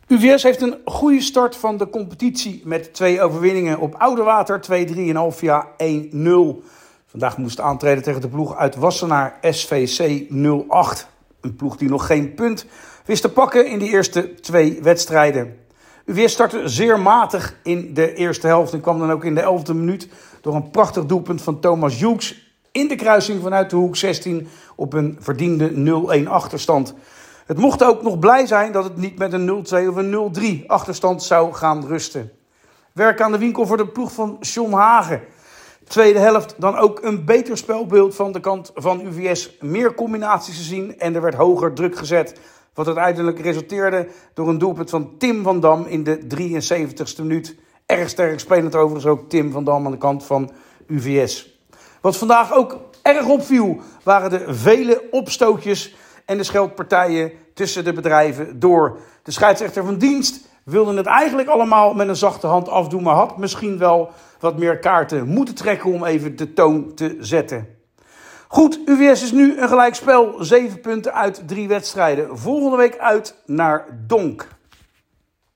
UVS heeft een goede start van de competitie met 2 overwinningen op Oudewater, 2-3 en Alphia 1-0. Vandaag moest aantreden tegen de ploeg uit Wassenaar SVC 08. Een ploeg die nog geen punt wist te pakken in de eerste 2 wedstrijden. UVS startte zeer matig in de eerste helft en kwam dan ook in de 11e minuut door een prachtig doelpunt van Thomas Hughes in de kruising vanuit de hoek 16 op een verdiende 0-1 achterstand. Het mocht ook nog blij zijn dat het niet met een 0-2 of een 0-3 achterstand zou gaan rusten. Werk aan de winkel voor de ploeg van John Hagen. Tweede helft dan ook een beter spelbeeld van de kant van UVS. Meer combinaties te zien en er werd hoger druk gezet. Wat uiteindelijk resulteerde door een doelpunt van Tim van Dam in de 73ste minuut. Erg sterk spelend overigens ook Tim van Dam aan de kant van UVS. Wat vandaag ook erg opviel waren de vele opstootjes en de scheldpartijen tussen de bedrijven door. De scheidsrechter van dienst wilde het eigenlijk allemaal met een zachte hand afdoen, maar had misschien wel wat meer kaarten moeten trekken om even de toon te zetten. Goed, UVS is nu een gelijkspel, 7 punten uit 3 wedstrijden. Volgende week uit naar Donk.